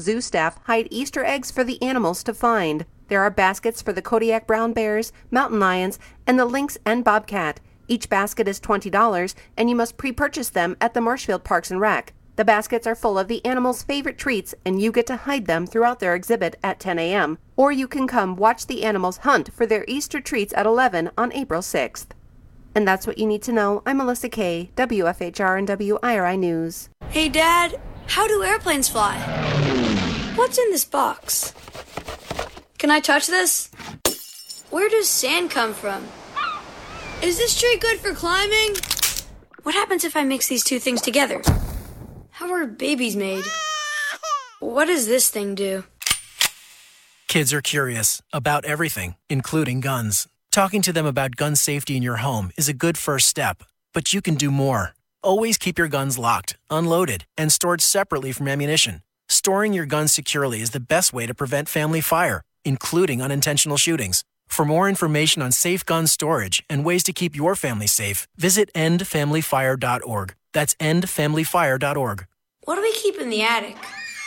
zoo staff hide Easter eggs for the animals to find. There are baskets for the Kodiak brown bears, mountain lions, and the lynx and bobcat. Each basket is $20, and you must pre-purchase them at the Marshfield Parks and Rec. The baskets are full of the animals' favorite treats, and you get to hide them throughout their exhibit at 10 a.m. Or you can come watch the animals hunt for their Easter treats at 11 on April 6th. And that's what you need to know. I'm Melissa Kay, WFHR and WIRI News. Hey, Dad, how do airplanes fly? What's in this box? Can I touch this? Where does sand come from? Is this tree good for climbing? What happens if I mix these two things together? How are babies made? What does this thing do? Kids are curious about everything, including guns. Talking to them about gun safety in your home is a good first step, but you can do more. Always keep your guns locked, unloaded, and stored separately from ammunition. Storing your guns securely is the best way to prevent family fire, including unintentional shootings. For more information on safe gun storage and ways to keep your family safe, visit endfamilyfire.org. That's endfamilyfire.org. What do we keep in the attic?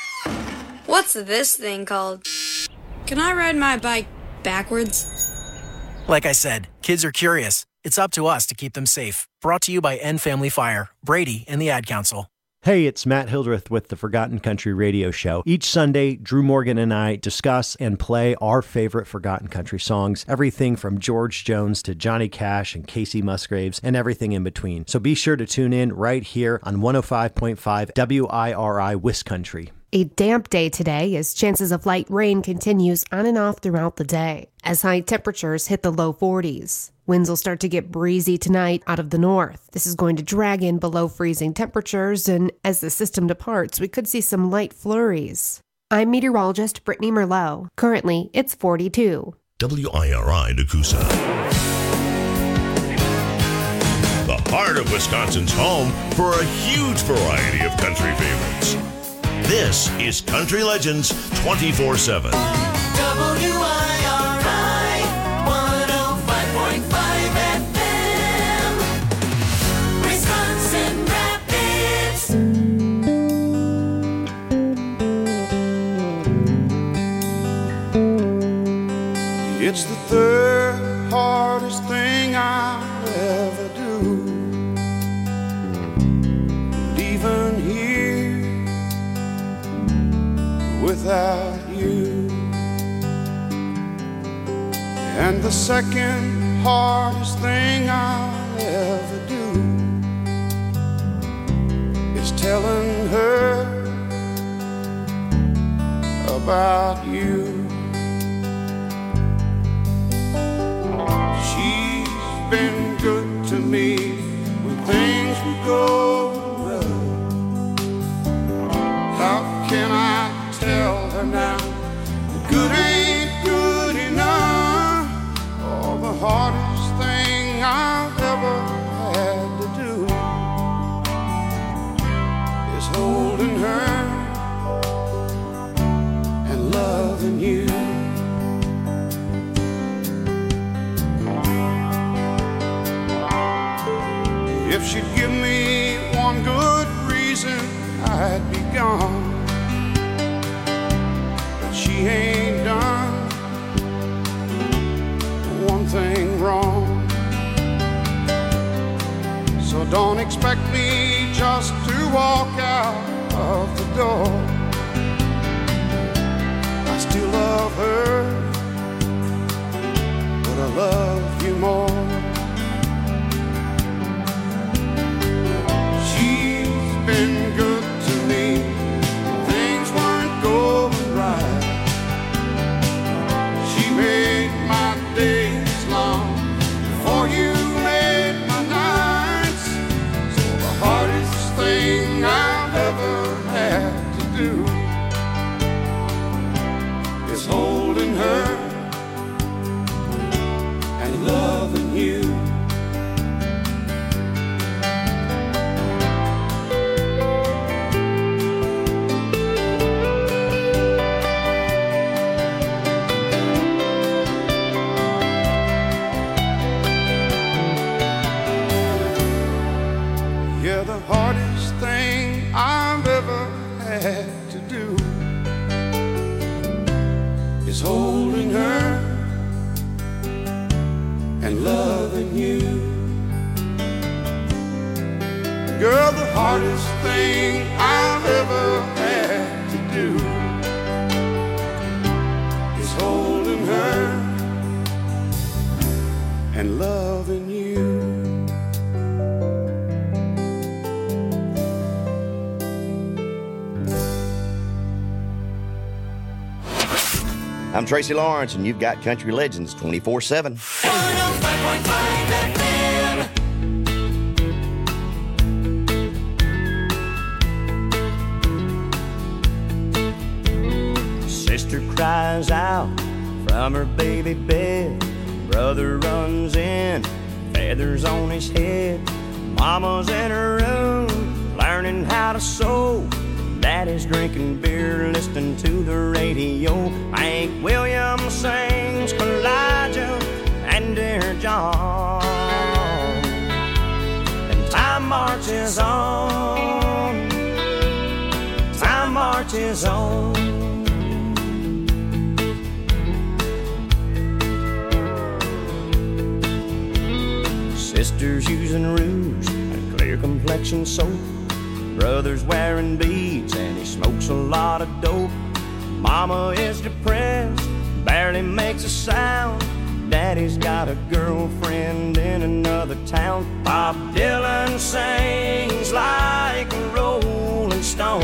What's this thing called? Can I ride my bike backwards? Like I said, kids are curious. It's up to us to keep them safe. Brought to you by End Family Fire, Brady, and the Ad Council. Hey, it's Matt Hildreth with the Forgotten Country Radio Show. Each Sunday, Drew Morgan and I discuss and play our favorite Forgotten Country songs, everything from George Jones to Johnny Cash and Casey Musgraves and everything in between. So be sure to tune in right here on 105.5 WIRI Wiscountry. A damp day today as chances of light rain continues on and off throughout the day as high temperatures hit the low 40s. Winds will start to get breezy tonight out of the north. This is going to drag in below freezing temperatures, and as the system departs, we could see some light flurries. I'm meteorologist Brittany Merlot. Currently, it's 42. WIRI Nakusa. The heart of Wisconsin's home for a huge variety of country favorites. This is Country Legends 24/7. WIRI 105.5 FM, Wisconsin Rapids. It's the third hardest thing I'll ever do. And even here, without you. And the second hardest thing I'll ever do is telling her about you. She's been good to me when things would go rough. How can I tell her now good ain't good enough? Oh, the hardest thing I've ever had to do is holding her and loving you. If she'd give me one good reason, I'd be gone. But she ain't done one thing wrong. So don't expect me just to walk out of the door. I still love her, but I love you more. Been good to me, things weren't going right. She made my days long before you made my nights. So the hardest thing I've ever had to do hardest thing I've ever had to do is holding her and loving you. I'm Tracy Lawrence, and you've got Country Legends 24/7. 105.5 FM. Sister cries out from her baby bed. Brother runs in, feathers on his head. Mama's in her room, learning how to sew. Daddy's drinking beer, listening to the radio. Hank Williams sings Elijah and Dear John. And time marches on. Time marches on. Sister's using rouge and clear complexion soap. Brother's wearing beads and he smokes a lot of dope. Mama is depressed, barely makes a sound. Daddy's got a girlfriend in another town. Bob Dylan sings like a rolling stone.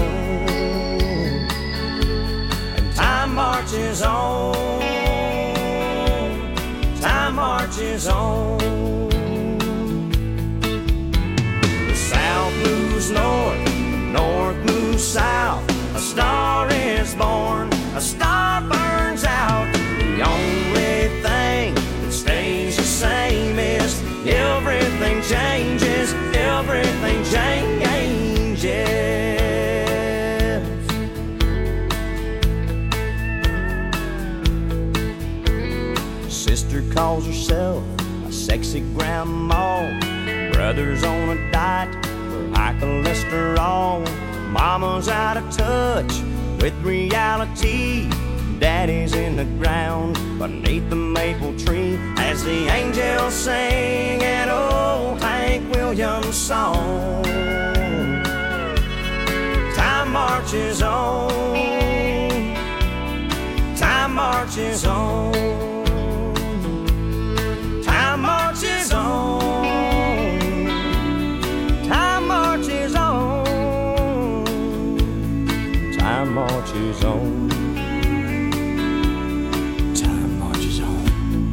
And time marches on. Time marches on. The South moves north, north moves south. A star is born, a star burns out. The only thing that stays the same is everything changes, everything changes. Sister calls herself a sexy grandma. Brother's on a diet for high cholesterol. Mama's out of touch with reality. Daddy's in the ground beneath the maple tree as the angels sing an old Hank Williams song. Time marches on. Time marches on. Time marches on. Time marches on. Time marches on. Time marches on.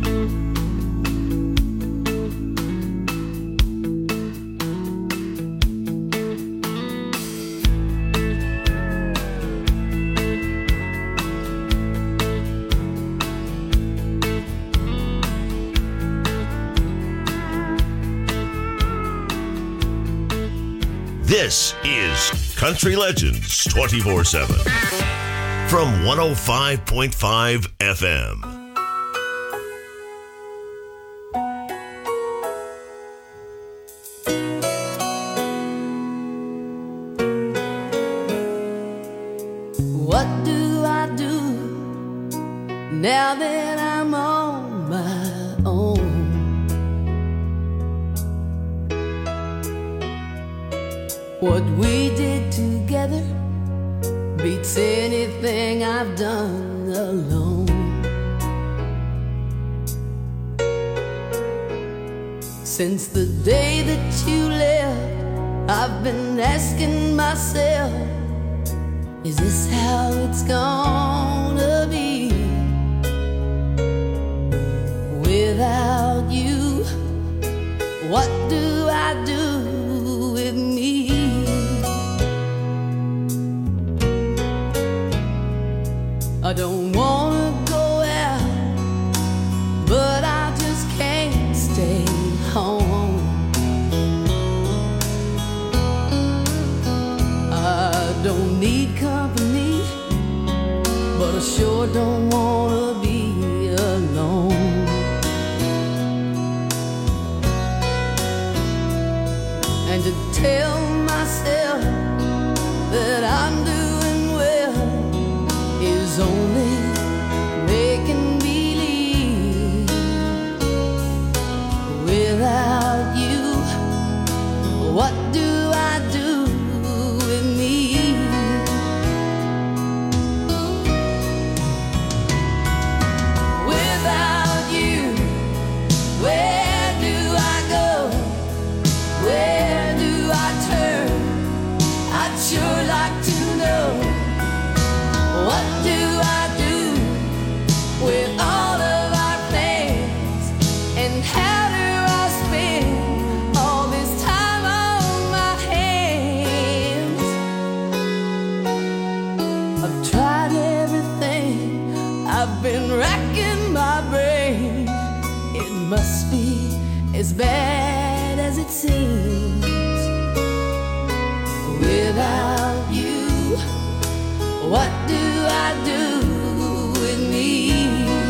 This is Country Legends 24/7 from 105.5 FM. What do I do now that I'm on my own? What we did together beats anything I've done alone. Since the day that you left, I've been asking myself, is this how it's gonna be? Without you, what do I do with me? I don't wanna go out, but I just can't stay home. I don't need company, but I sure don't wanna be alone. And to tell myself that I'm doing well is only making believe. Without you, what do I do I've been racking my brain. It must be as bad as it seems. Without you, what do I do with me?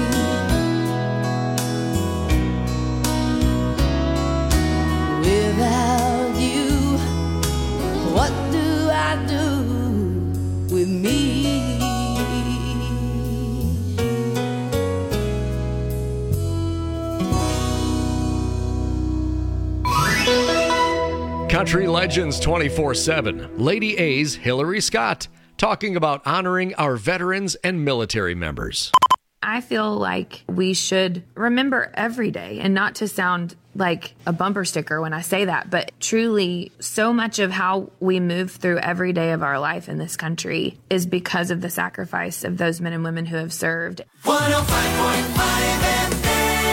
Without you, what do I do with me? Country Legends 24/7. Lady A's Hillary Scott talking about honoring our veterans and military members. I feel like we should remember every day, and not to sound like a bumper sticker when I say that, but truly so much of how we move through every day of our life in this country is because of the sacrifice of those men and women who have served. 105.5 FM.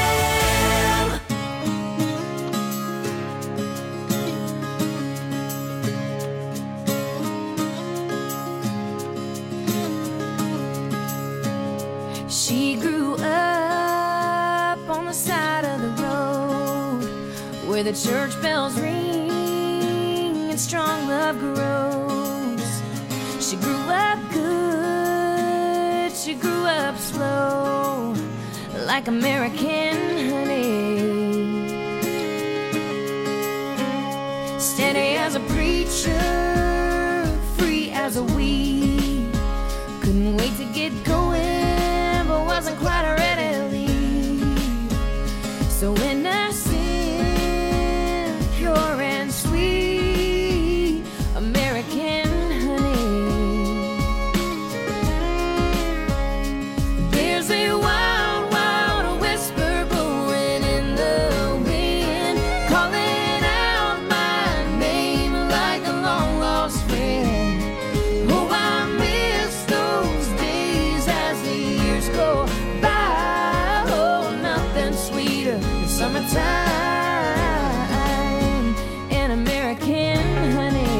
She grew up on the side of the road where the church bells ring and strong love grows. She grew up good, she grew up slow, like American honey. Steady as a preacher, free as a weed. Couldn't wait to get going, but wasn't quite ready to leave. So innocent, pure and sweet, American honey. There's a wild, wild whisper blowing in the wind, calling out my name like a long lost friend. Oh, I miss those days as the years go by. Oh, nothing sweeter than summertime and American honey.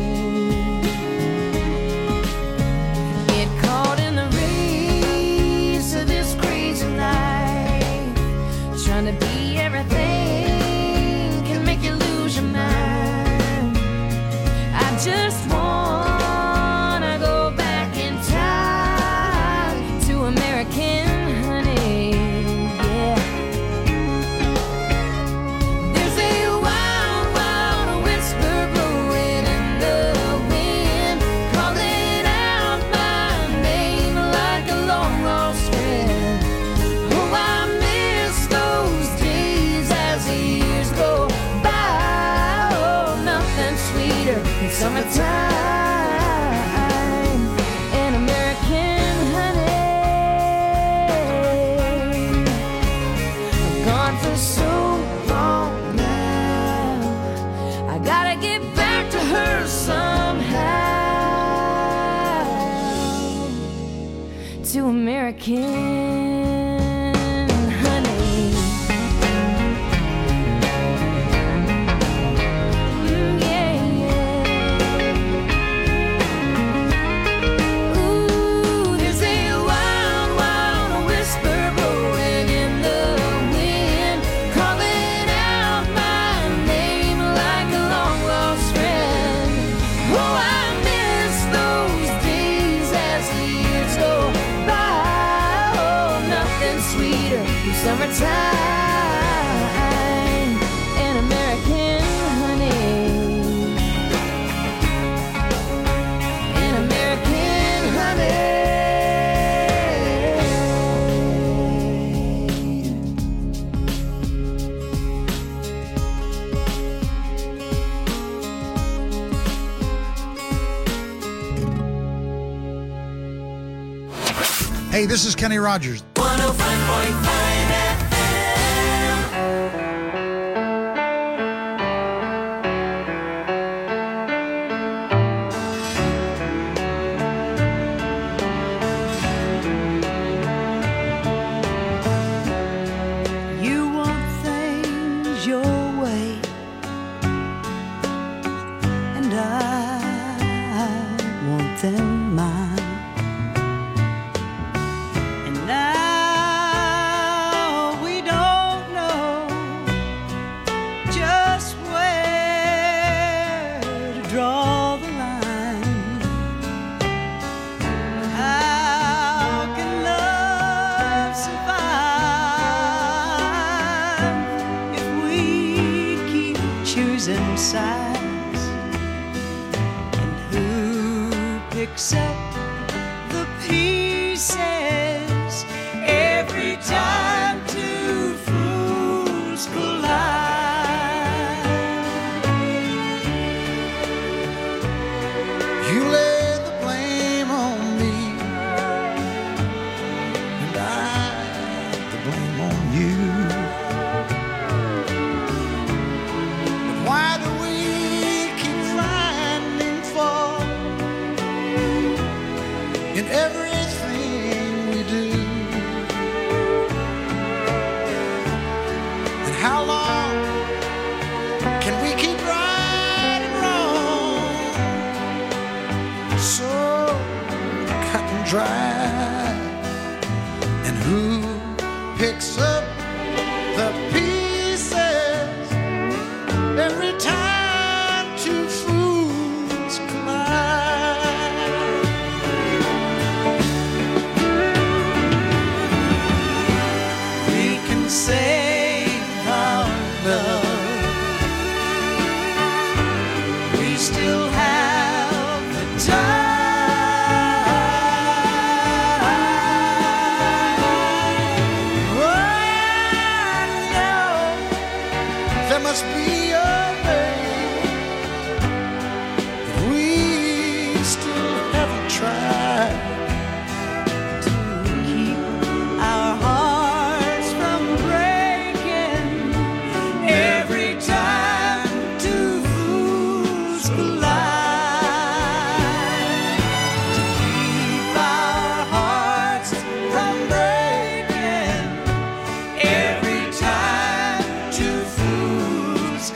Get caught in the race of this crazy life, trying to be everything can make you lose your mind. I just wanna go back in time to American honey, yeah. There's a wild, wild whisper blowing in the wind, calling out my name like a long lost friend. Oh, I miss those days as the years go by. Oh, nothing sweeter than summertime and American honey. I've gone for so long now, I gotta get back to her somehow, to American honey. Yeah, yeah. Ooh, there's a wild, wild whisper blowing in the wind, calling out my name like a long lost friend. Oh, I miss those days as the years go by. Oh, nothing sweeter than summertime and American honey. And American honey. Hey, this is Kenny Rogers. 105.5 FM. You want things your way, and I want them mine. And I size, and who picks up the pieces every time two fools collide. You lay the blame on me, and I the blame on you. But why do we keep finding fault in everything we do? And how long can we keep right and wrong so cut and dry? And who picks up the pieces every time two fools collide? We can save our love. We still have the time. Oh, I know there must be a way that we still haven't tried to keep our hearts from breaking every time two fools collide. To keep our hearts from breaking every time two fools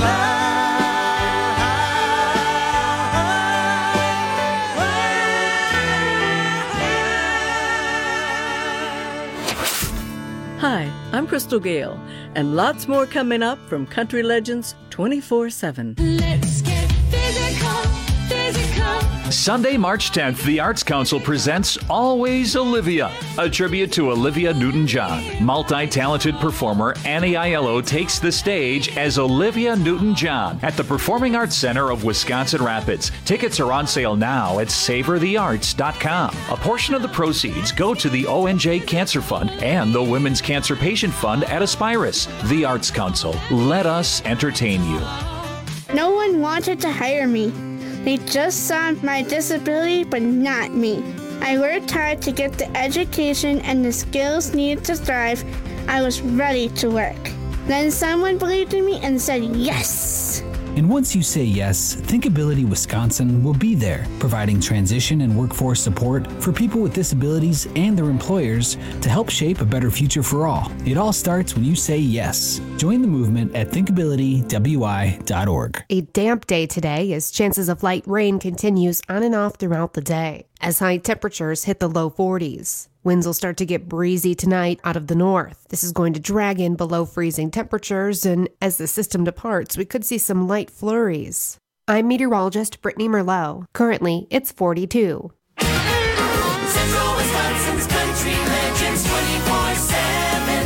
collide. Hi, I'm Crystal Gale, and lots more coming up from Country Legends 24/7. Let's get physical, physical. Sunday, March 10th, the Arts Council presents Always Olivia, a tribute to Olivia Newton-John. Multi-talented performer Annie Aiello takes the stage as Olivia Newton-John at the Performing Arts Center of Wisconsin Rapids. Tickets are on sale now at savorthearts.com. A portion of the proceeds go to the ONJ Cancer Fund and the Women's Cancer Patient Fund at Aspirus. The Arts Council. Let us entertain you. No one wanted to hire me. They just saw my disability, but not me. I worked hard to get the education and the skills needed to thrive. I was ready to work. Then someone believed in me and said yes. And once you say yes, Thinkability Wisconsin will be there, providing transition and workforce support for people with disabilities and their employers to help shape a better future for all. It all starts when you say yes. Join the movement at thinkabilitywi.org. A damp day today as chances of light rain continues on and off throughout the day as high temperatures hit the low 40s. Winds will start to get breezy tonight out of the north. This is going to drag in below freezing temperatures, and as the system departs, we could see some light flurries. I'm meteorologist Brittany Merlot. Currently, it's 42. Central Wisconsin's Country Legends 24/7.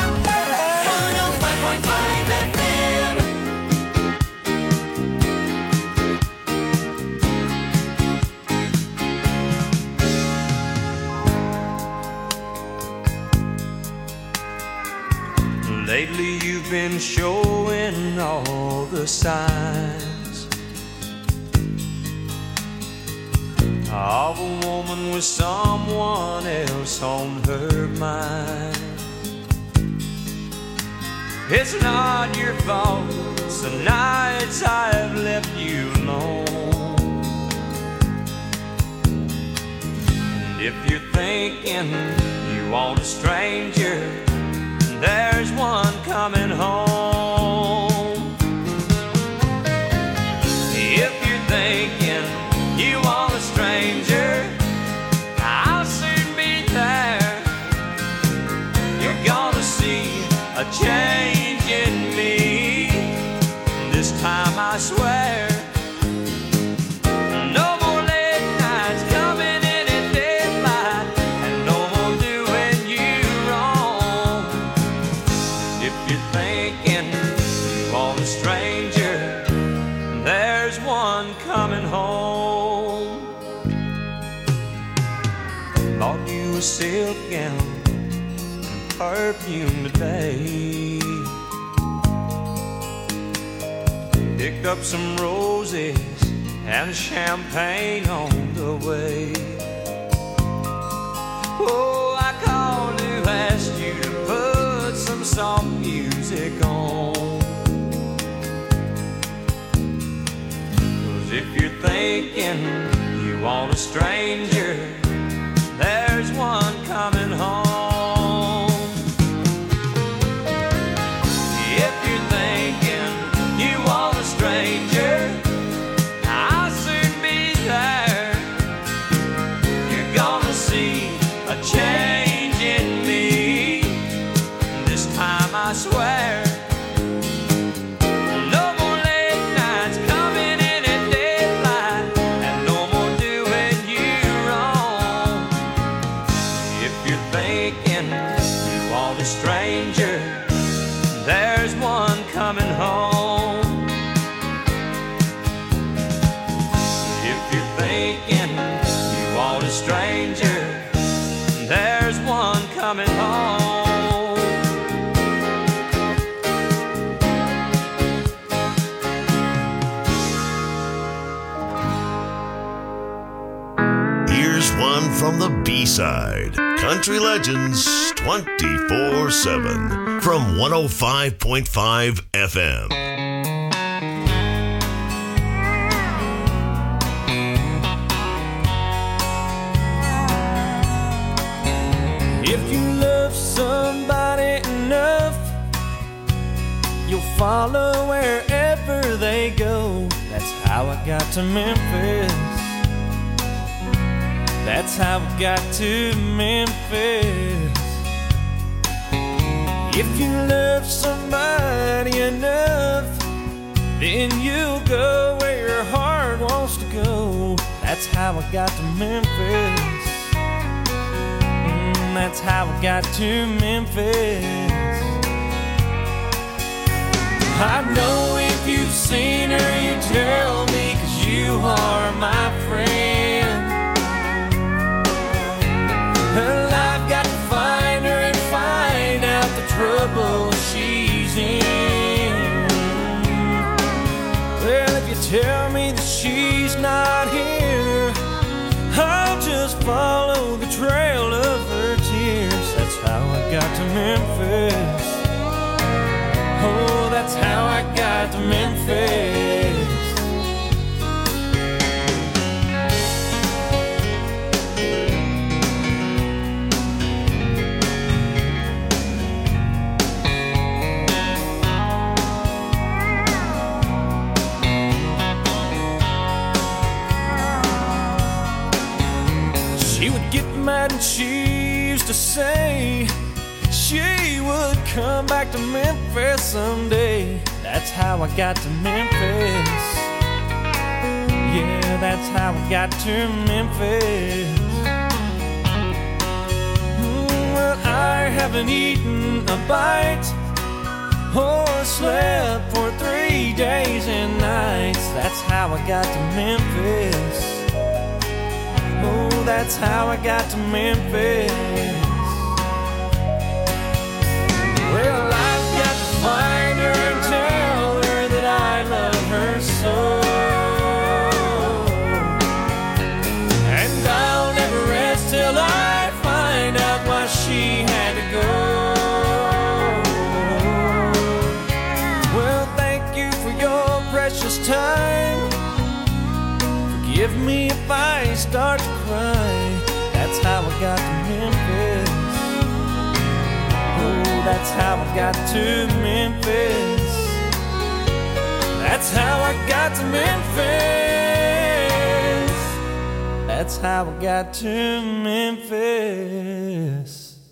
105.5 FM. Lately you've been showing all the signs of a woman with someone else on her mind. It's not your fault, some nights I've left you alone. And if you're thinking you want a stranger, there's one coming home. If you're thinking you want a stranger, I'll soon be there. You're gonna see a change in me. This time I swear. No more late nights coming in at daylight, and no more doing you wrong. If you're thinking you want a stranger, bought you a silk gown and perfume today. Picked up some roses and champagne on the way. Oh, I called to ask you to put some soft music on. 'Cause if you're thinking you want a stranger, there's one coming home. If you're thinking you want a stranger, I'll soon be there. You're gonna see a change in me. This time I swear. No more late nights coming in at daylight, and no more doing you wrong. If you're thinking you want a stranger, there's one coming home. If you're thinking you want a stranger, there's one coming home. Here's one from the B-side. Country Legends 24/7 from 105.5 FM. If you love somebody enough, you'll follow wherever they go. That's how I got to Memphis. That's how I got to Memphis. If you love somebody enough, then you'll go where your heart wants to go. That's how I got to Memphis. That's how I got to Memphis. I know if you've seen her, you tell me, 'cause you are my friend. Well, I've got to find her and find out the trouble she's in. Well, if you tell me that she's not here, I'll just follow the trail of her tears. That's how I got to Memphis. Oh, that's how I got to Memphis. She would get mad and she used to say she would come back to Memphis someday. That's how I got to Memphis. Yeah, that's how I got to Memphis. Well, I haven't eaten a bite or slept for 3 days and nights. That's how I got to Memphis. Oh, that's how I got to Memphis. Well, I've got to find her and tell her that I love her so. And I'll never rest till I find out why she had to go. Well, thank you for your precious time. Forgive me if I start to cry. That's how I got to Memphis. Oh, that's how I got to Memphis. That's how I got to Memphis. That's how I got to Memphis.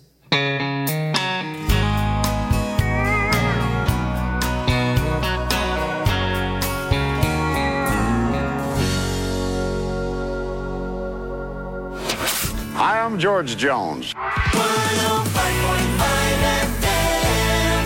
Hi, I'm George Jones. 105.5 FM.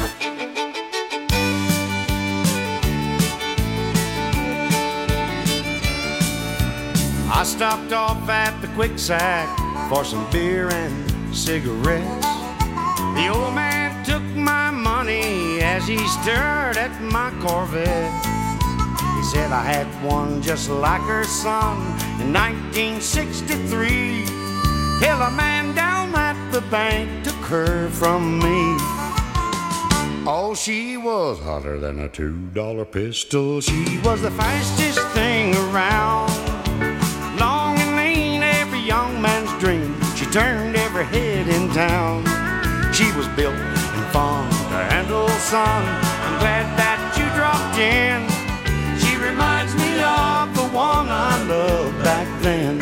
I stopped off at the Quick Sack for some beer and cigarettes. The old man took my money as he stared at my Corvette. He said I had one just like her son in 1963, till a man down at the bank took her from me. Oh, she was hotter than a $2 pistol. She was the fastest thing around. Long and lean, every young man's dream. She turned every head in town. She was built and fun to handle, son. I'm glad that you dropped in. She reminds me of the one I loved back then.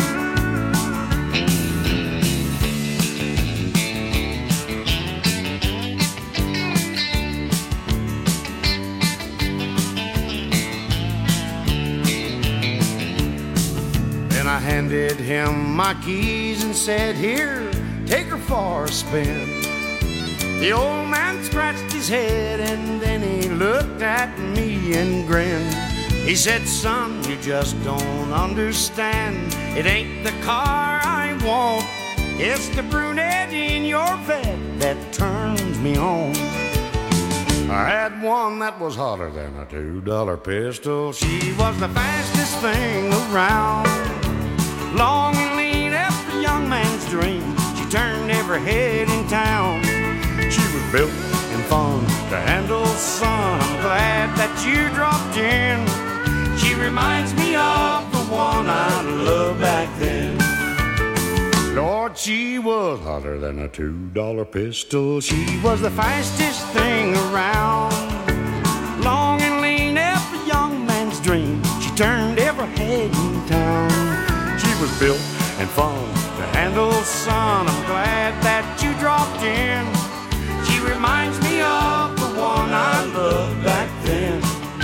I handed him my keys and said, here, take her for a spin. The old man scratched his head and then he looked at me and grinned. He said, son, you just don't understand. It ain't the car I want, it's the brunette in your bed that turns me on. I had one that was hotter than a $2 pistol. She was the fastest thing around. Long and lean, every young man's dream. She turned every head in town. She was built and fun to handle, son. I'm glad that you dropped in. She reminds me of the one I loved back then. Lord, she was hotter than a $2 pistol. She was the fastest thing around. Long and lean, every young man's dream. She turned every head in town. Was built and fun to handle, son. I'm glad that you dropped in. She reminds me of the one I loved back then.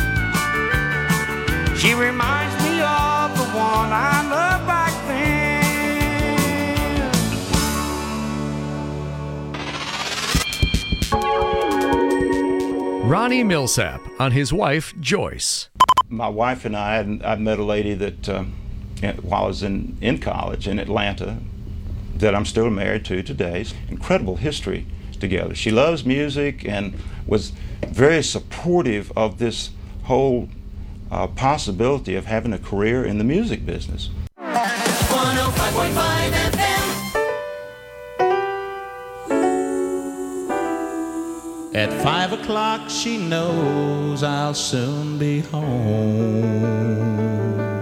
She reminds me of the one I loved back then. Ronnie Millsap on his wife, Joyce. My wife and I met a lady that while I was in college in Atlanta that I'm still married to today. Incredible history together. She loves music and was very supportive of this whole possibility of having a career in the music business. 105.5 FM. At 5 o'clock she knows I'll soon be home.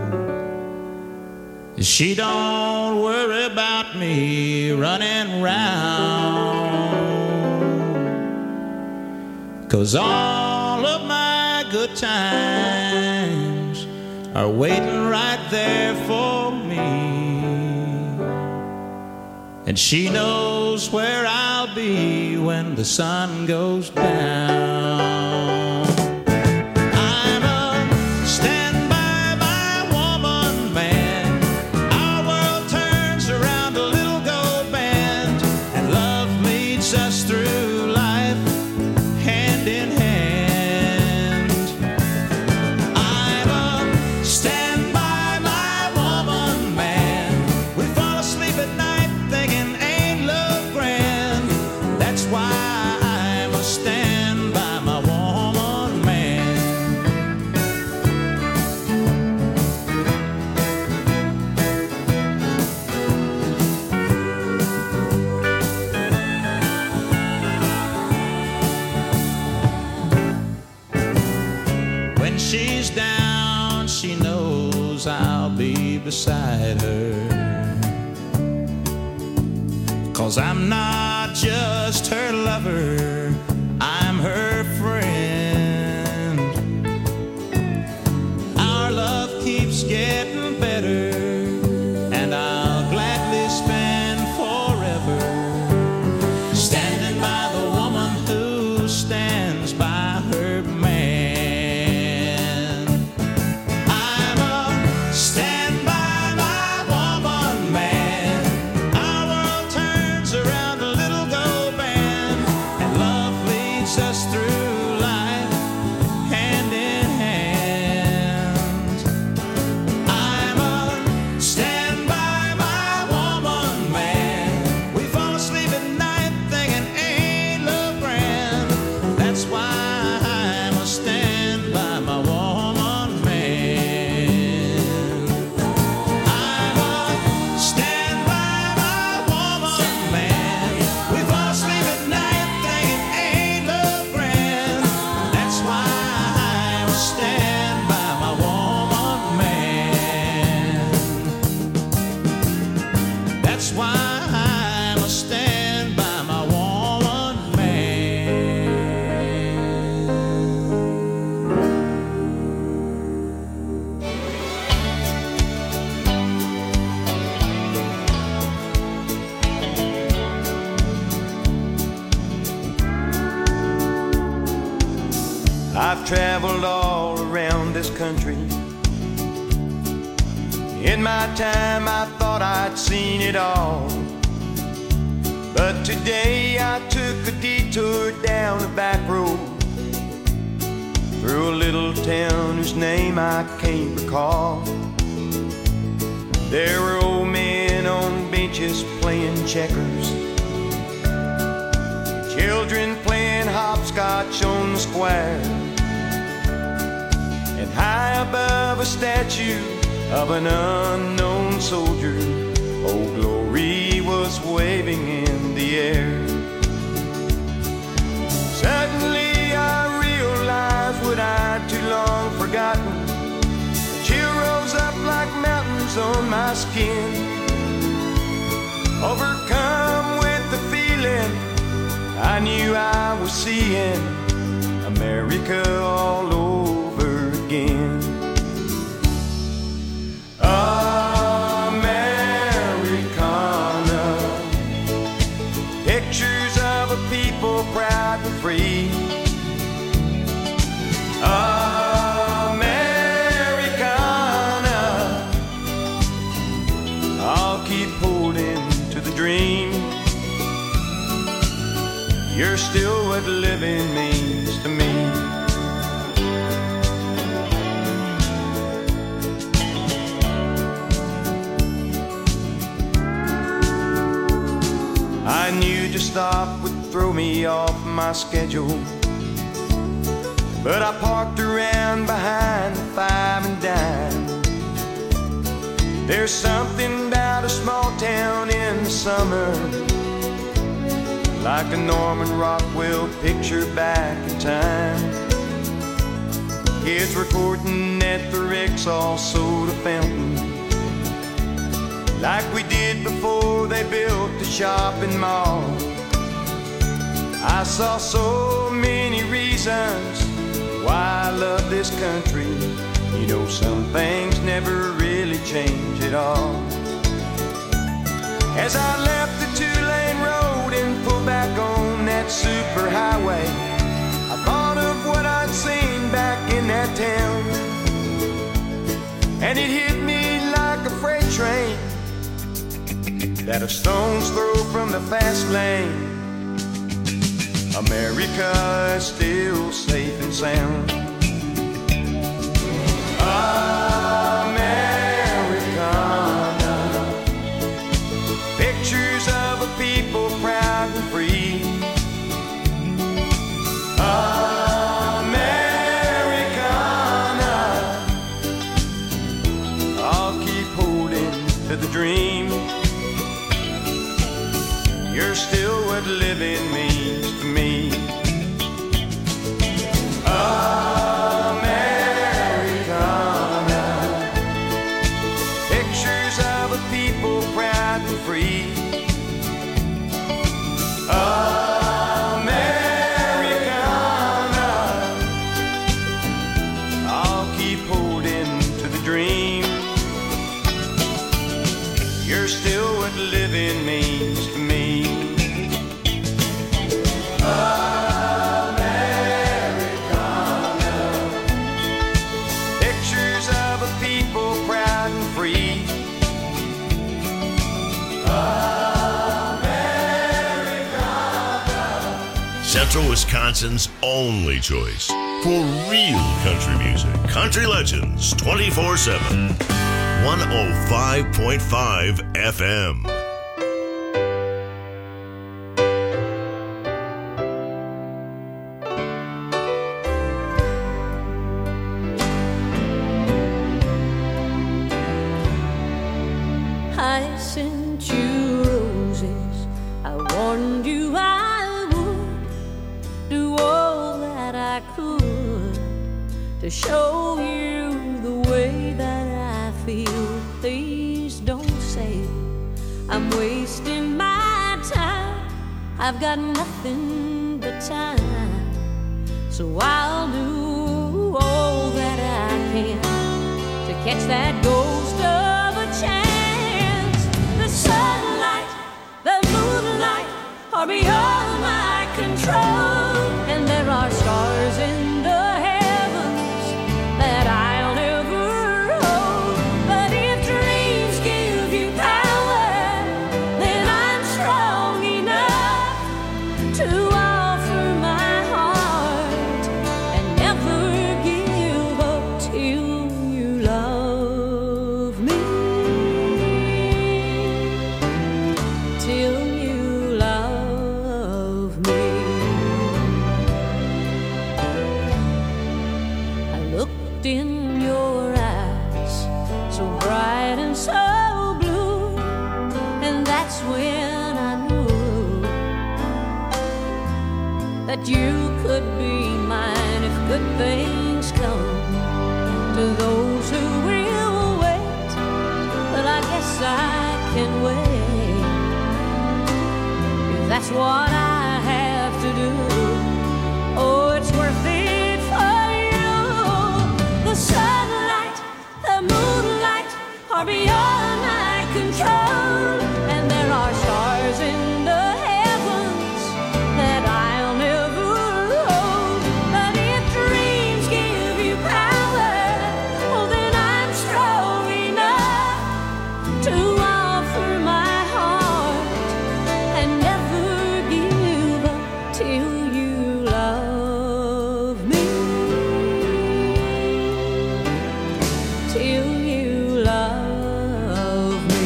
She don't worry about me running round, 'cause all of my good times are waiting right there for me. And she knows where I'll be when the sun goes down. Beside her, 'cause I'm not just her lover, I'm her friend. Our love keeps getting better, and I'll gladly spend forever standing by the woman who stands by her man. I'm a stand by man. Our world turns around a little gold band, and love I've traveled all around this country. In my time I thought I'd seen it all, but today I took a detour down a back road through a little town whose name I can't recall. There were old men on benches playing checkers, children playing hopscotch on the square, and high above a statue of an unknown soldier, Old Glory was waving in the air. Suddenly I realized what I'd too long forgotten. A chill rose up like mountains on my skin. Overcome with the feeling, I knew I was seeing America all over again. Americana, pictures of a people proud and free. Americana, I'll keep holding to the dream. You're still what living means to me. I knew to stop would throw me off my schedule, but I parked around behind the Five and Dime. There's something about a small town in the summer, like a Norman Rockwell picture back in time. Kids recording at the Rexall soda fountain, like we did before they built the shopping mall. I saw so many reasons why I love this country. You know, some things never really change at all. As I left the two-lane road and pulled back on that superhighway, I thought of what I'd seen back in that town, and it hit me like a freight train that a stone's throw from the fast lane. America is still safe and sound. Americana, pictures of a people proud and free. Americana, I'll keep holding to the dream. You're still what living means to me. Americana, pictures of a people proud and free. Americana, I'll keep holding to the dream. You're still what living means to me. Americana, pictures of a people proud and free. Central Wisconsin's only choice for real country music. Country Legends 24/7. 105.5 FM. I sent you roses. I warned you I would do all that I could to show you the way that I feel. Please don't say I'm wasting my time. I've got nothing but time, so I'll do all that I can to catch that ghost of a chance. The sunlight, the moonlight are beyond my control, and there are stars in the heavens that you could be mine if good things come to those who will wait. But I guess I can wait if that's what I have to do. Oh, it's worth it for you. The sunlight, the moonlight are beyond my control, and there are stars in the heavens that I'll never hold. But if dreams give you power, well then I'm strong enough to offer my heart and never give up till you love me, till you love me.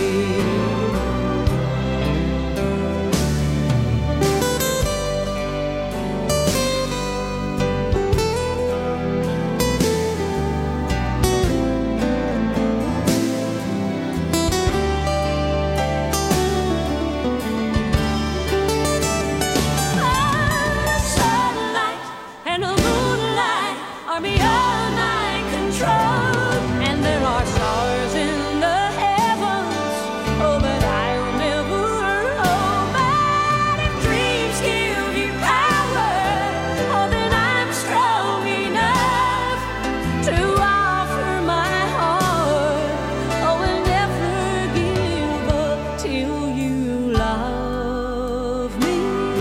The sunlight and the moonlight are beyond my control, and there are stars in the heavens, oh, but I'll never hold. But if dreams give you power, oh, then I'm strong enough to offer my heart, oh, and never give up till you love me,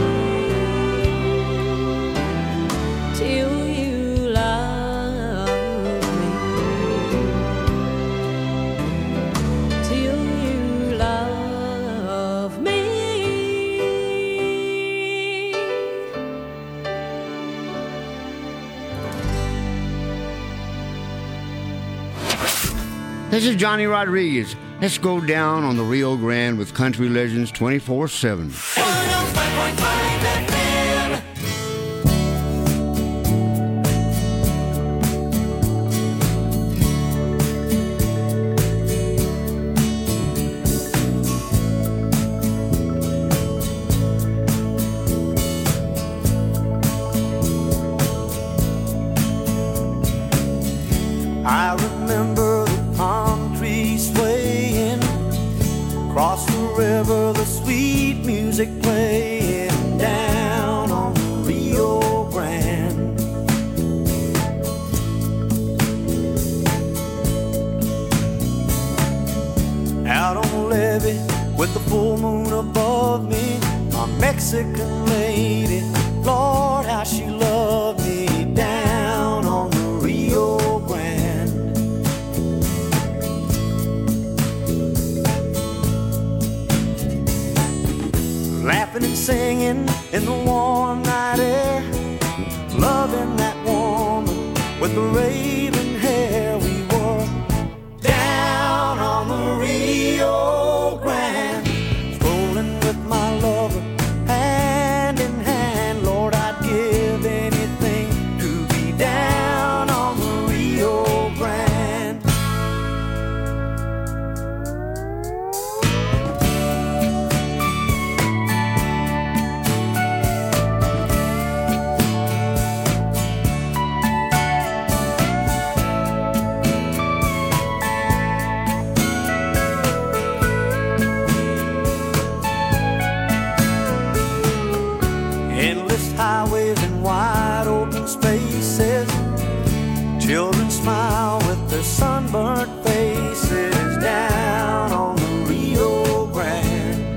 till you love me, till you love me. This is Johnny Rodriguez. Let's go down on the Rio Grande with Country Legends 24/7. I remember the palm trees swaying across the river, the sweet music playing down on the Rio Grande. Out on the levee with the full moon above me, my Mexican lady, Lord, how she loved me down on the Rio Grande. Laughing and singing in the warm night air, loving that woman with the raven hair. We were down on the Rio Grande, strolling with my lover, hand in hand. Lord, I'd give anything to be down on the Rio Grande. Endless highways and wide open spaces, children smile with their sunburnt faces down on the Rio Grande.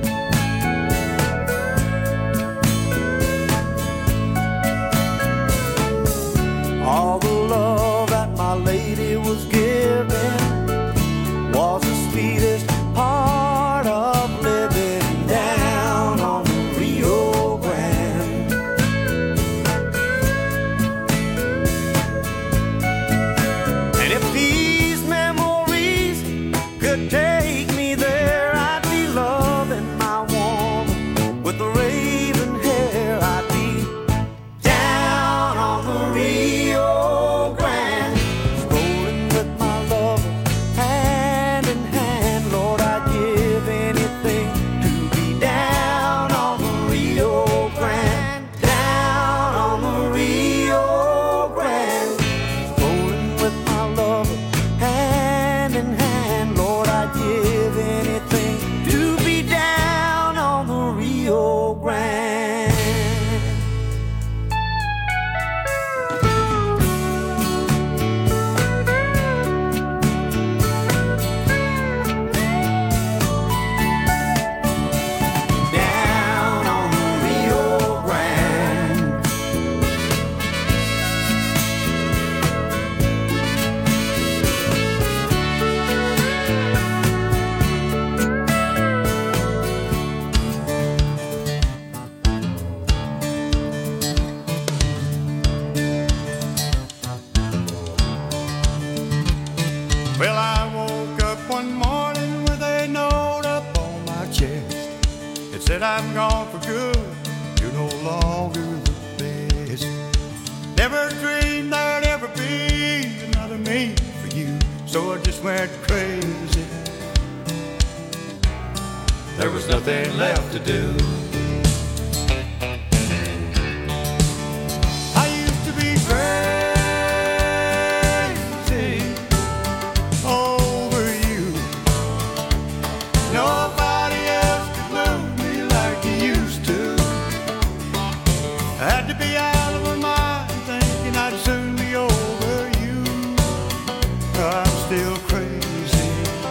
All the love that my lady was giving was the sweetest part of living down on the Rio Grande. And if these memories I'm gone for good, you're no longer the best. Never dreamed there'd ever be another me for you, so I just went crazy. There was nothing left to do. I used to be crazy over you. Nobody else could move me like you used to. I had to be out of my mind, thinking I'd soon be over you. I'm still crazy,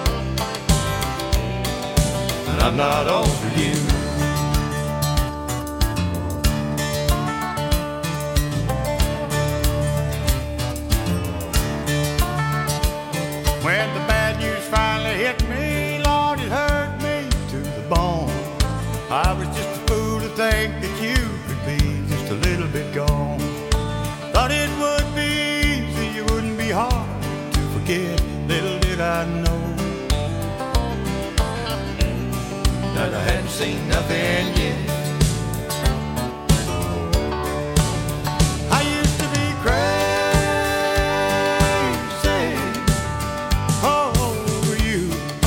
and I'm not over you. When the bad news finally hit me, Lord, it hurt me to the bone. I was just a fool to think that you could be just a little bit gone. Thought it would be easy, it wouldn't be hard to forget. Little did I know that I hadn't seen nothing yet. I used to be crazy over you.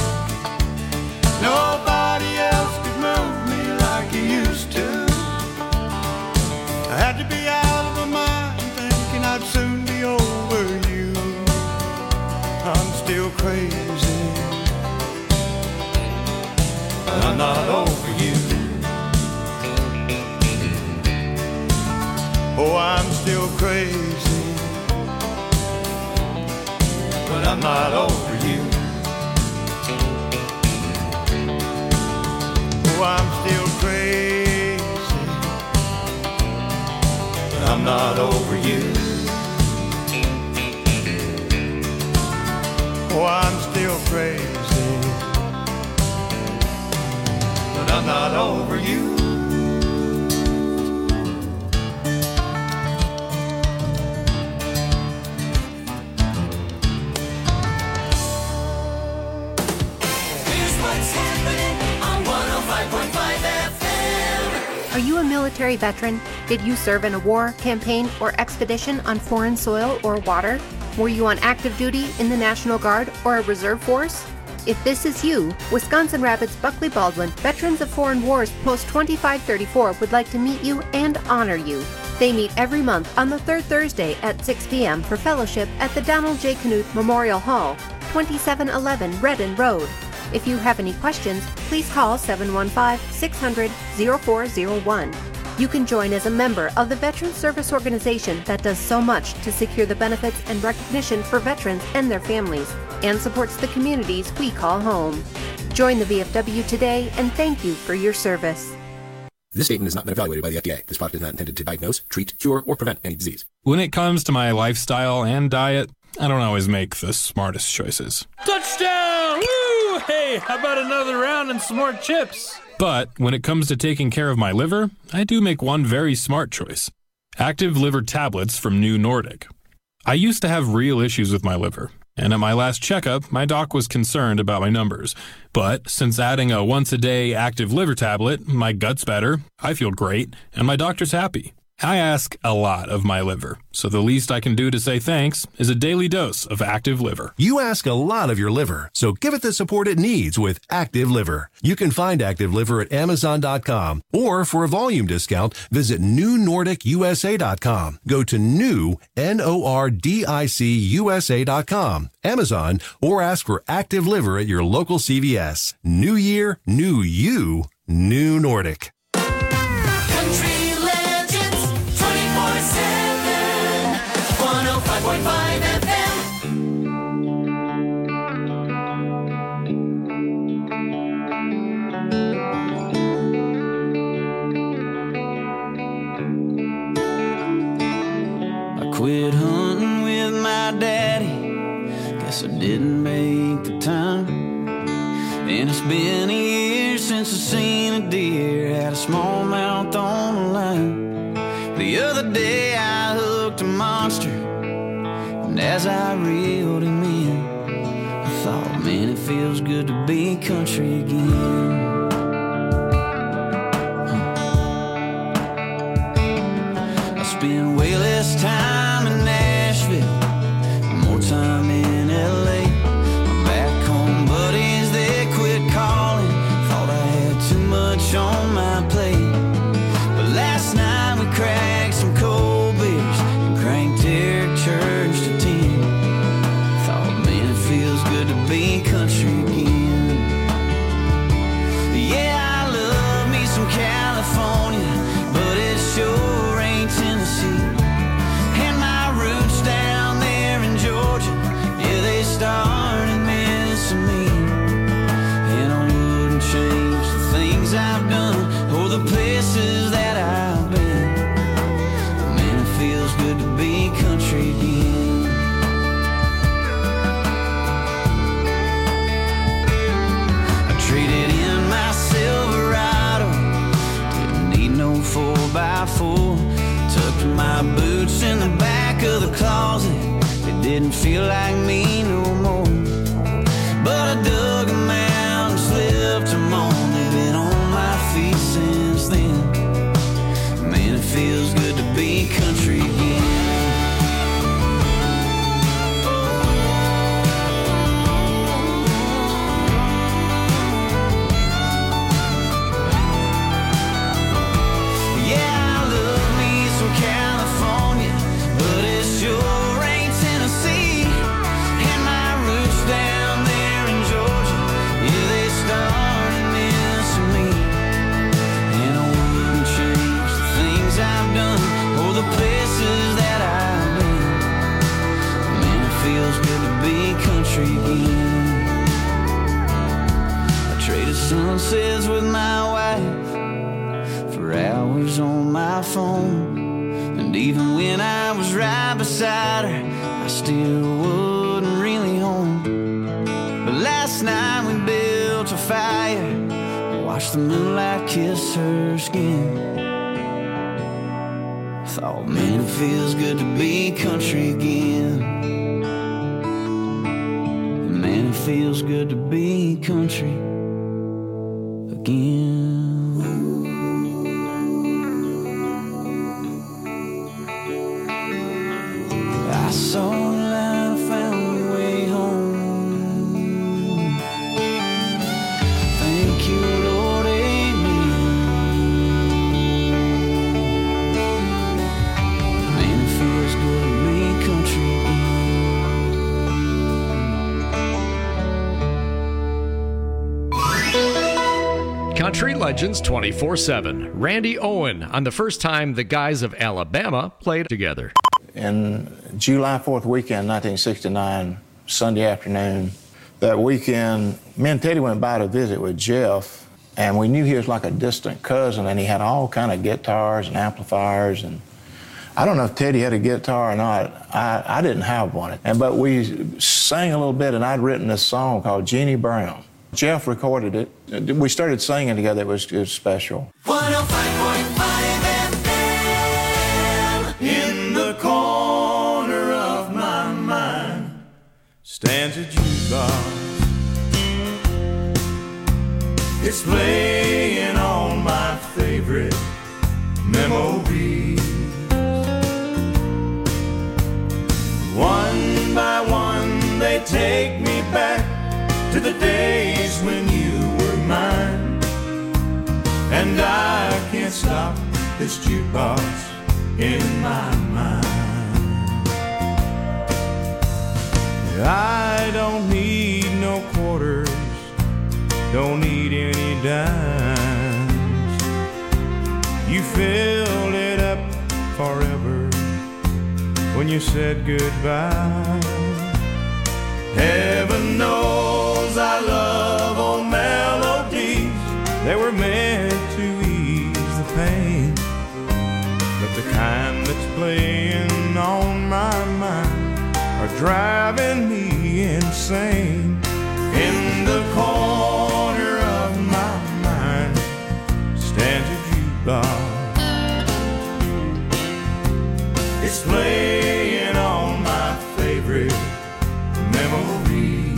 Nobody else could move me like you used to. I had to be out of my mind, thinking I'd soon be over you. I'm still crazy, but I'm not over you. Oh, I'm still crazy, but I'm not over you. Oh, I'm still crazy, but I'm not over you. Oh, I'm still crazy, but I'm not over you. Here's what's happening on 105.5 FM. Are you a military veteran? Did you serve in a war, campaign, or expedition on foreign soil or water? Were you on active duty in the National Guard or a reserve force? If this is you, Wisconsin Rapids Buckley Baldwin Veterans of Foreign Wars Post 2534 would like to meet you and honor you. They meet every month on the third Thursday at 6 p.m. for fellowship at the Donald J. Knuth Memorial Hall, 2711 Redden Road. If you have any questions, please call 715-600-0401. You can join as a member of the Veterans Service Organization that does so much to secure the benefits and recognition for veterans and their families, and supports the communities we call home. Join the VFW today, and thank you for your service. This statement has not been evaluated by the FDA. This product is not intended to diagnose, treat, cure, or prevent any disease. When it comes to my lifestyle and diet, I don't always make the smartest choices. Touchdown! Woo! Hey, how about another round and some more chips? But when it comes to taking care of my liver, I do make one very smart choice. Active Liver Tablets from New Nordic. I used to have real issues with my liver, and at my last checkup, my doc was concerned about my numbers. But since adding a once-a-day Active Liver tablet, my gut's better, I feel great, and my doctor's happy. I ask a lot of my liver, so the least I can do to say thanks is a daily dose of Active Liver. You ask a lot of your liver, so give it the support it needs with Active Liver. You can find Active Liver at Amazon.com, or for a volume discount, visit NewNordicUSA.com. Go to NewNordicUSA.com, Amazon, or ask for Active Liver at your local CVS. New year, new you, New Nordic. Country Legends 24/7, 105.5 FM. I quit hunting with my daddy. Guess I didn't make the time. And it's been a year since I seen a deer, had a smallmouth on the line. The other day I hooked a monster, and as I reeled him in, I thought, man, it feels good to be country again. spend way less time in Nashville, more time in LA. My back home buddies, they quit calling, thought I had too much on my plate. But last night we cracked some cold beers and cranked Eric Church to 10. Thought, man, it feels good to be country again. Yeah, I love me some California, but it sure ain't Tennessee. And my roots down there in Georgia, yeah, they started missing me. And I wouldn't change the things I've done or the places that I've been. Man, it feels good to be country again. I traded in my Silverado, didn't need no 4x4. Tucked my boots in the back of the closet, it didn't feel like me no more. But I dug them out and slipped them on, they've been on my feet since then. Man, it feels good to be country again. Yeah, I love me some California, but it sure ain't Tennessee. And my roots down there in Georgia, yeah, they started missing me. And I wouldn't change the things I've done or the places that I've been. Man, it feels good to be country again. I traded sunsets with my wife for hours on my phone. And even when I was right beside her, I still wasn't really home. But last night we built a fire, watched the moonlight kiss her skin. Thought, man, it feels good to be country again. Man, it feels good to be country again. I saw the light, I found my way home. Thank you, Lord, amen. Man, it feels good to be country Country Legends 24/7. Randy Owen on the first time the guys of Alabama played together. In July 4th weekend, 1969, Sunday afternoon, that weekend, me and Teddy went by to visit with Jeff, and we knew he was like a distant cousin, and he had all kind of guitars and amplifiers, and I don't know if Teddy had a guitar or not. I didn't have one. But we sang a little bit, and I'd written this song called Jeannie Brown. Jeff recorded it. We started singing together. It was special. 105.5 FM. In the corner of my mind stands a jukebox. It's playing all my favorite memories. One by one they take me back to the days when you were mine. And I can't stop this jukebox in my mind. I don't need no quarters, don't need any dimes. You filled it up forever when you said goodbye. Heaven knows I love old melodies. They were meant to ease the pain, but the kind that's playing on my mind are driving me insane. In the corner of my mind stands a jukebox. It's playing all my favorite memories.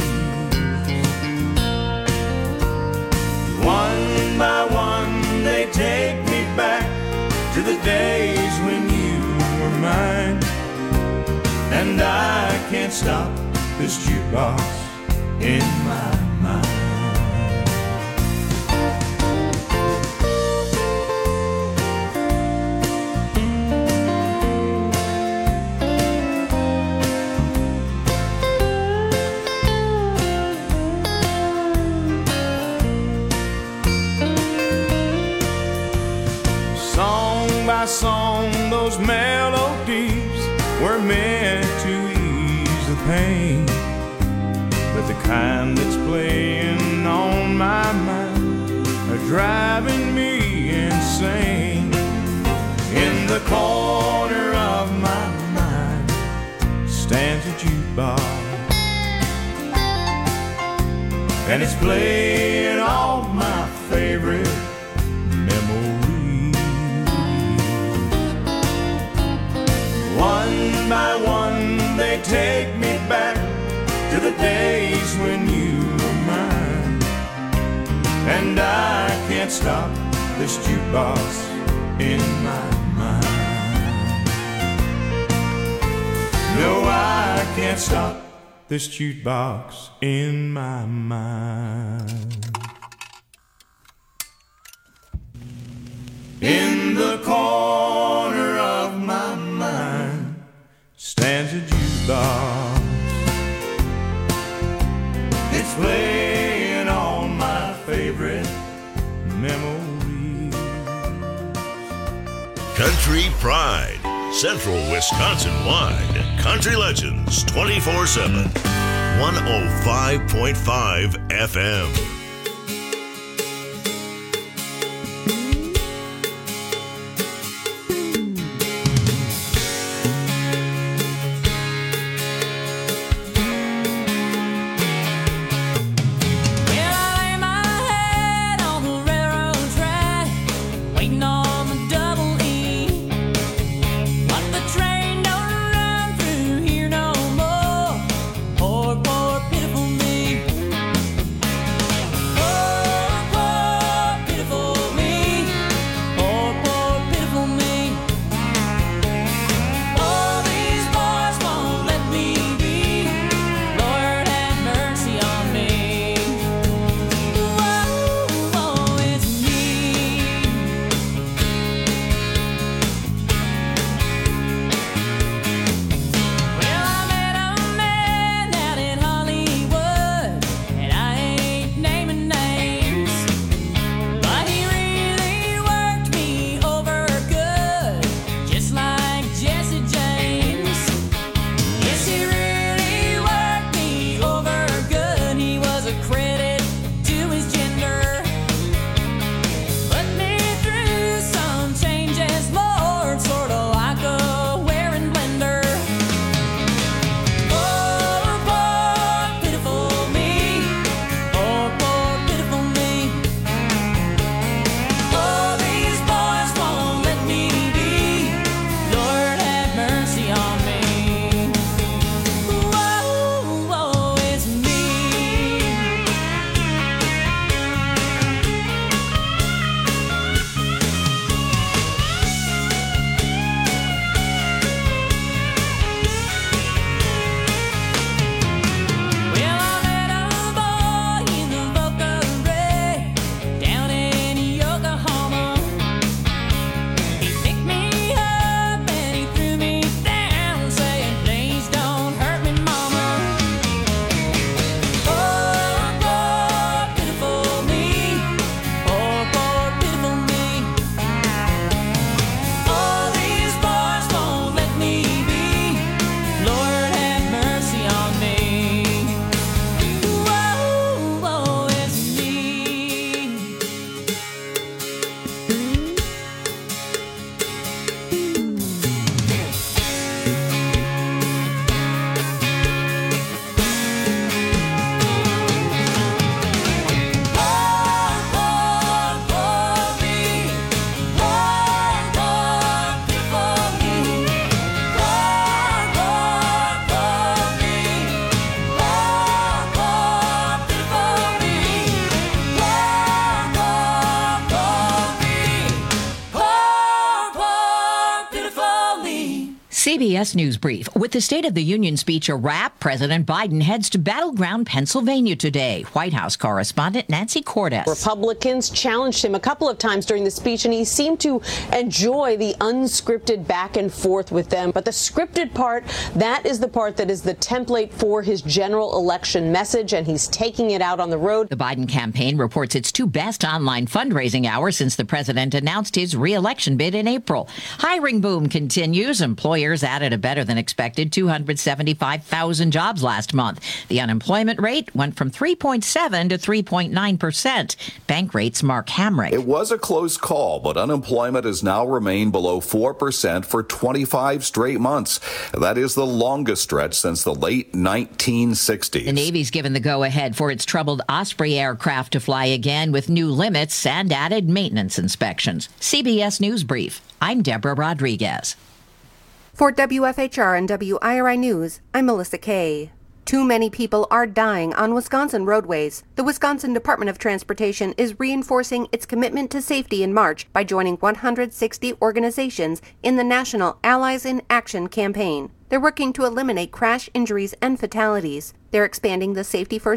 One by one they take me back to the days when you were mine. And I can't stop this jukebox in my mind. By song, those melodies were meant to ease the pain, but the kind that's playing on my mind are driving me insane. In the corner of my mind stands a jukebox, and it's playing all my favorite memories. One by one they take me back to the days when you were mine. And I can't stop this jukebox in my mind. No, I can't stop this jukebox in my mind. In the corner of my mind stands a jukebox. It's playing all my favorite memories. Country Pride, Central Wisconsin-wide. Country Legends 24/7. 105.5 FM. CBS News Brief. With the State of the Union speech a wrap, President Biden heads to battleground Pennsylvania today. White House correspondent Nancy Cordes. Republicans challenged him a couple of times during the speech, and he seemed to enjoy the unscripted back and forth with them. But the scripted part, that is the part that is the template for his general election message, and he's taking it out on the road. The Biden campaign reports its two best online fundraising hours since the president announced his re-election bid in April. Hiring boom continues. Employers added a better than expected 275,000 jobs last month. The unemployment rate went from 3.7 to 3.9%. Bank rates Mark Hamrick. It was a close call, but unemployment has now remained below 4% for 25 straight months. That is the longest stretch since the late 1960s. The Navy's given the go-ahead for its troubled Osprey aircraft to fly again with new limits and added maintenance inspections. CBS News Brief. I'm Deborah Rodriguez. For WFHR and WIRI News, I'm Melissa Kay. Too many people are dying on Wisconsin roadways. The Wisconsin Department of Transportation is reinforcing its commitment to safety in March by joining 160 organizations in the National Allies in Action campaign. They're working to eliminate crash injuries and fatalities. They're expanding the Safety First